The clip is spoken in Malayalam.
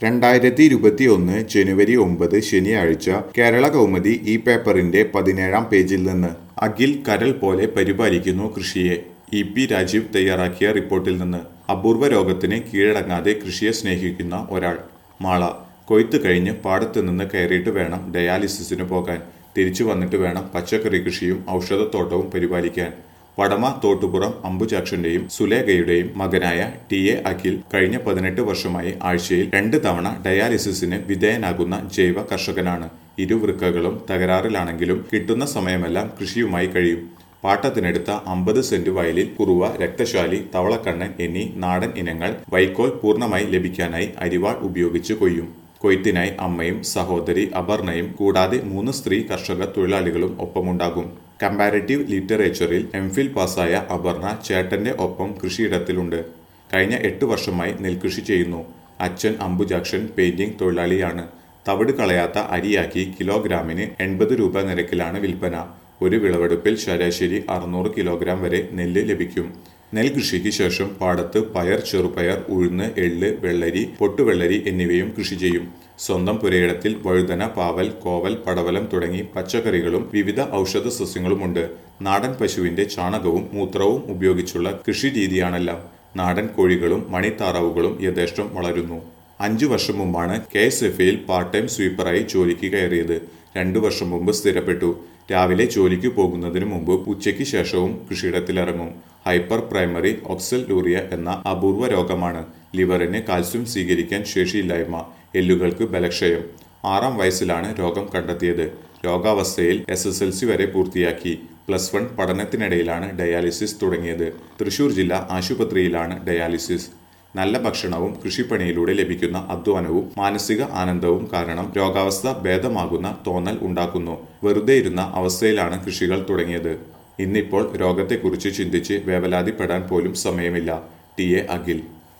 2021 ജനുവരി 9 ശനിയാഴ്ച കേരള കൗമുദി ഈ പേപ്പറിന്റെ 17-ാം പേജിൽ നിന്ന് അഖിൽ കരൾ പോലെ പരിപാലിക്കുന്നു കൃഷിയെ. പി രാജീവ് തയ്യാറാക്കിയ റിപ്പോർട്ടിൽ നിന്ന്. അപൂർവ രോഗത്തിന് കീഴടങ്ങാതെ കൃഷിയെ സ്നേഹിക്കുന്ന ഒരാൾ. മാള. കൊയ്ത്ത് കഴിഞ്ഞ് പാടത്ത് നിന്ന് കയറിയിട്ട് വേണം ഡയാലിസിസിന് പോകാൻ. തിരിച്ചു വന്നിട്ട് വേണം പച്ചക്കറി കൃഷിയും ഔഷധത്തോട്ടവും പരിപാലിക്കാൻ. വടമ തോട്ടുപുറം അംബുജാക്ഷന്റെയും സുലേഖയുടെയും മകനായ അഖിൽ കഴിഞ്ഞ 18 വർഷമായി ആഴ്ചയിൽ 2 തവണ ഡയാലിസിസിന് വിധേയനാകുന്ന ജൈവ കർഷകനാണ്. ഇരുവൃക്കകളും തകരാറിലാണെങ്കിലും കിട്ടുന്ന സമയമെല്ലാം കൃഷിയുമായി കഴിയും. പാട്ടത്തിനെടുത്ത 50 സെന്റ് വയലിൽ കുറുവ, രക്തശാലി, തവളക്കണ്ണൻ എന്നീ നാടൻ ഇനങ്ങൾ വൈക്കോൽ പൂർണ്ണമായി ലഭിക്കാനായി അരിവാൾ ഉപയോഗിച്ച് കൊയ്യും. കൊയ്ത്തിനായി അമ്മയും സഹോദരി അപർണയും കൂടാതെ 3 സ്ത്രീ കർഷക തൊഴിലാളികളും ഒപ്പമുണ്ടാകും. കമ്പാരറ്റീവ് ലിറ്ററേച്ചറിൽ എംഫിൽ പാസ്സായ അപർണ ചേട്ടന്റെ ഒപ്പം കൃഷിയിടത്തിലുണ്ട്. കഴിഞ്ഞ 8 വർഷമായി നെൽകൃഷി ചെയ്യുന്നു. അച്ഛൻ അംബുജാക്ഷൻ പെയിന്റിംഗ് തൊഴിലാളിയാണ്. തവിട് കളയാത്ത അരിയാക്കി കിലോഗ്രാമിന് 80 രൂപ നിരക്കിലാണ് വിൽപ്പന. ഒരു വിളവെടുപ്പിൽ ശരാശരി 600 കിലോഗ്രാം വരെ നെല്ല് ലഭിക്കും. നെൽകൃഷിക്ക് ശേഷം പാടത്ത് പയർ, ചെറുപയർ, ഉഴുന്ന്, എള്ള്, വെള്ളരി, പൊട്ടുവെള്ളരി എന്നിവയും കൃഷി ചെയ്യും. സ്വന്തം പുരയിടത്തിൽ വഴുതന, പാവൽ, കോവൽ, പടവലം തുടങ്ങി പച്ചക്കറികളും വിവിധ ഔഷധ സസ്യങ്ങളുമുണ്ട്. നാടൻ പശുവിന്റെ ചാണകവും മൂത്രവും ഉപയോഗിച്ചുള്ള കൃഷി രീതിയാണെല്ലാം. നാടൻ കോഴികളും മണിത്താറാവുകളും യഥേഷ്ടം വളരുന്നു. 5 വർഷം മുമ്പാണ് KSFയിൽ പാർട്ട് ടൈം സ്വീപ്പറായി ജോലിക്ക് കയറിയത്. 2 വർഷം മുമ്പ് സ്ഥിരപ്പെട്ടു. രാവിലെ ജോലിക്ക് പോകുന്നതിനു മുമ്പ് ഉച്ചയ്ക്ക് ശേഷവും കൃഷിയിടത്തിലിറങ്ങും. ഹൈപ്പർ പ്രൈമറി ഓക്സലൂറിയ എന്ന അപൂർവ രോഗമാണ്. ലിവറിന് കാൽസ്യം സ്വീകരിക്കാൻ ശേഷിയില്ലായ്മ, എല്ലുകൾക്ക് ബലക്ഷയം. 6-ാം വയസ്സിലാണ് രോഗം കണ്ടെത്തിയത്. രോഗാവസ്ഥയിൽ SSLC വരെ പൂർത്തിയാക്കി. +1 പഠനത്തിനിടയിലാണ് ഡയാലിസിസ് തുടങ്ങിയത്. തൃശൂർ ജില്ലാ ആശുപത്രിയിലാണ് ഡയാലിസിസ്. നല്ല ഭക്ഷണവും കൃഷിപ്പണിയിലൂടെ ലഭിക്കുന്ന അധ്വാനവും മാനസിക ആനന്ദവും കാരണം രോഗാവസ്ഥ ഭേദമാകുന്ന തോന്നൽ ഉണ്ടാക്കുന്നു. വെറുതെ ഇരുന്ന അവസ്ഥയിലാണ് കൃഷികൾ തുടങ്ങിയത്. ഇന്നിപ്പോൾ രോഗത്തെക്കുറിച്ച് ചിന്തിച്ച് വേവലാതിപ്പെടാൻ പോലും സമയമില്ല. അഖിൽ.